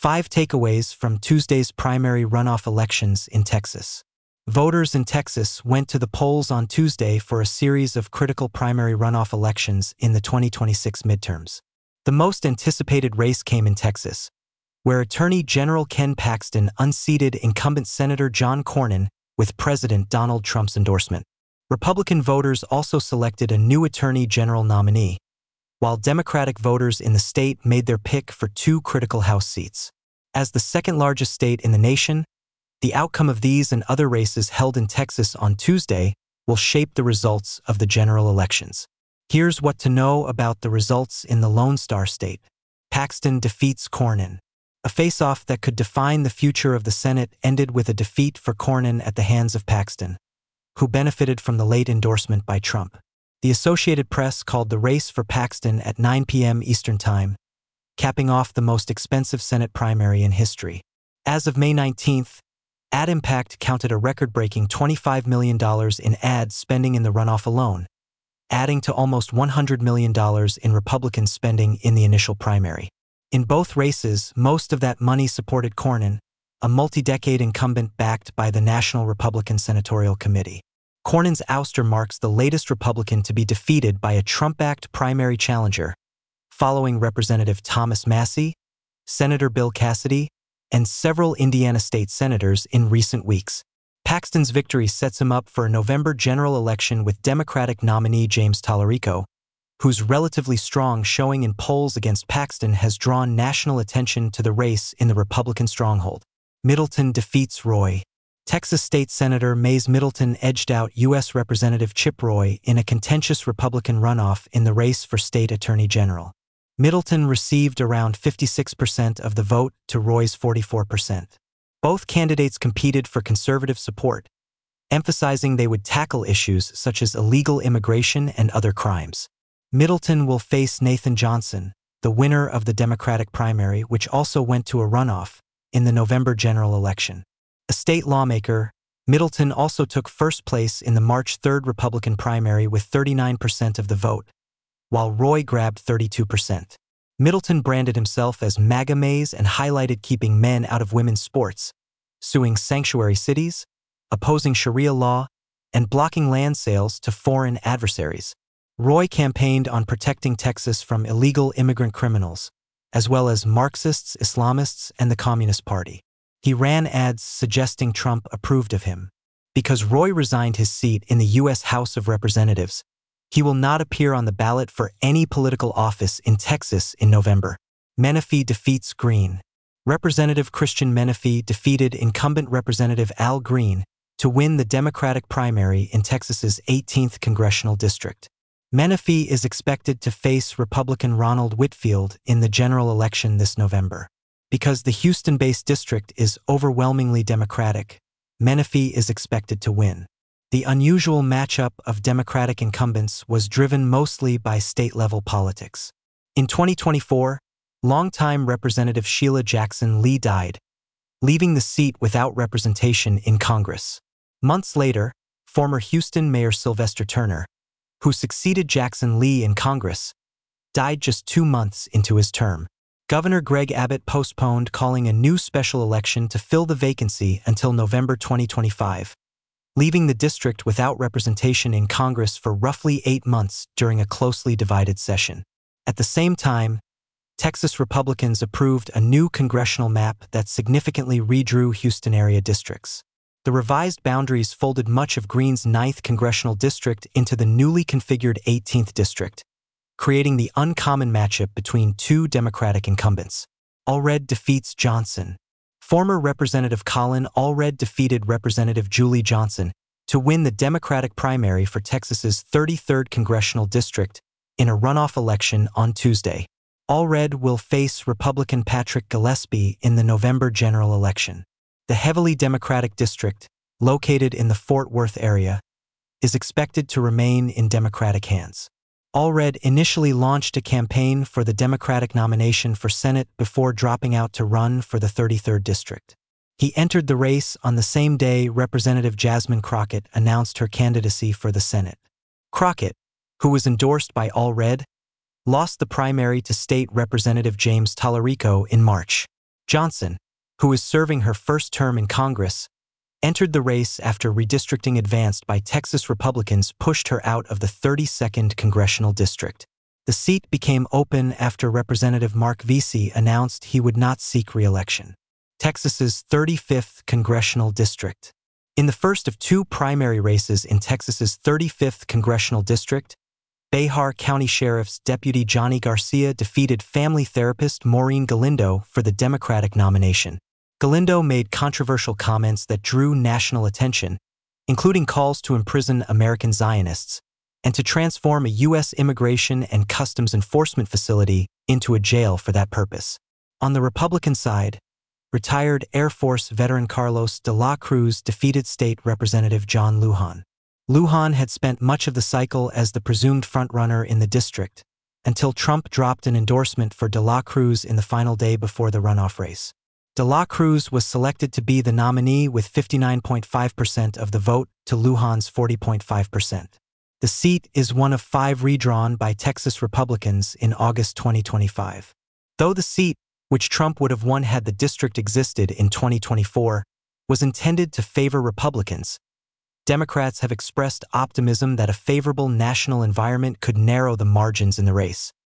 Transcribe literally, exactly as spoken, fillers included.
Five takeaways from Tuesday's primary runoff elections in Texas. Voters in Texas went to the polls on Tuesday for a series of critical primary runoff elections in the twenty twenty-six midterms. The most anticipated race came in Texas, where Attorney General Ken Paxton unseated incumbent Senator John Cornyn with President Donald Trump's endorsement. Republican voters also selected a new Attorney General nominee, while Democratic voters in the state made their pick for two critical House seats. As the second-largest state in the nation, the outcome of these and other races held in Texas on Tuesday will shape the results of the general elections. Here's what to know about the results in the Lone Star State. Paxton defeats Cornyn. A face-off that could define the future of the Senate ended with a defeat for Cornyn at the hands of Paxton, who benefited from the late endorsement by Trump. The Associated Press called the race for Paxton at nine p m Eastern Time, capping off the most expensive Senate primary in history. As of May nineteenth, AdImpact counted a record-breaking twenty-five million dollars in ad spending in the runoff alone, adding to almost one hundred million dollars in Republican spending in the initial primary. In both races, most of that money supported Cornyn, a multi-decade incumbent backed by the National Republican Senatorial Committee. Cornyn's ouster marks the latest Republican to be defeated by a Trump-backed primary challenger, following Representative Thomas Massie, Senator Bill Cassidy, and several Indiana state senators in recent weeks. Paxton's victory sets him up for a November general election with Democratic nominee James Tallarico, whose relatively strong showing in polls against Paxton has drawn national attention to the race in the Republican stronghold. Middleton defeats Roy. Texas State Senator Mays Middleton edged out U S Representative Chip Roy in a contentious Republican runoff in the race for state attorney general. Middleton received around fifty-six percent of the vote to Roy's forty-four percent. Both candidates competed for conservative support, emphasizing they would tackle issues such as illegal immigration and other crimes. Middleton will face Nathan Johnson, the winner of the Democratic primary, which also went to a runoff, in the November general election. A state lawmaker, Middleton also took first place in the March third Republican primary with thirty-nine percent of the vote, while Roy grabbed thirty-two percent. Middleton branded himself as MAGA Mays and highlighted keeping men out of women's sports, suing sanctuary cities, opposing Sharia law, and blocking land sales to foreign adversaries. Roy campaigned on protecting Texas from illegal immigrant criminals, as well as Marxists, Islamists, and the Communist Party. He ran ads suggesting Trump approved of him. Because Roy resigned his seat in the U S House of Representatives, he will not appear on the ballot for any political office in Texas in November. Menifee defeats Green. Representative Christian Menifee defeated incumbent Representative Al Green to win the Democratic primary in Texas's eighteenth congressional district. Menifee is expected to face Republican Ronald Whitfield in the general election this November. Because the Houston-based district is overwhelmingly Democratic, Menifee is expected to win. The unusual matchup of Democratic incumbents was driven mostly by state-level politics. In twenty twenty-four, longtime Representative Sheila Jackson Lee died, leaving the seat without representation in Congress. Months later, former Houston Mayor Sylvester Turner, who succeeded Jackson Lee in Congress, died just two months into his term. Governor Greg Abbott postponed calling a new special election to fill the vacancy until November twenty twenty-five, leaving the district without representation in Congress for roughly eight months during a closely divided session. At the same time, Texas Republicans approved a new congressional map that significantly redrew Houston area districts. The revised boundaries folded much of Green's ninth congressional district into the newly configured eighteenth district, creating the uncommon matchup between two Democratic incumbents. Allred defeats Johnson. Former Representative Colin Allred defeated Representative Julie Johnson to win the Democratic primary for Texas's thirty-third congressional district in a runoff election on Tuesday. Allred will face Republican Patrick Gillespie in the November general election. The heavily Democratic district, located in the Fort Worth area, is expected to remain in Democratic hands. Allred initially launched a campaign for the Democratic nomination for Senate before dropping out to run for the thirty-third district. He entered the race on the same day Representative Jasmine Crockett announced her candidacy for the Senate. Crockett, who was endorsed by Allred, lost the primary to State Representative James Tallarico in March. Johnson, who is serving her first term in Congress, entered the race after redistricting advanced by Texas Republicans pushed her out of the thirty-second congressional district. The seat became open after Representative Mark Vesey announced he would not seek re-election. Texas's thirty-fifth congressional district. In the first of two primary races in Texas's thirty-fifth congressional district, Bexar County Sheriff's Deputy Johnny Garcia defeated family therapist Maureen Galindo for the Democratic nomination. Galindo made controversial comments that drew national attention, including calls to imprison American Zionists and to transform a U S immigration and customs enforcement facility into a jail for that purpose. On the Republican side, retired Air Force veteran Carlos de la Cruz defeated State Representative John Lujan. Lujan had spent much of the cycle as the presumed frontrunner in the district, until Trump dropped an endorsement for de la Cruz in the final day before the runoff race. De la Cruz was selected to be the nominee with fifty-nine point five percent of the vote to Lujan's forty point five percent. The seat is one of five redrawn by Texas Republicans in August twenty twenty-five. Though the seat, which Trump would have won had the district existed in twenty twenty-four, was intended to favor Republicans, Democrats have expressed optimism that a favorable national environment could narrow the margins in the race.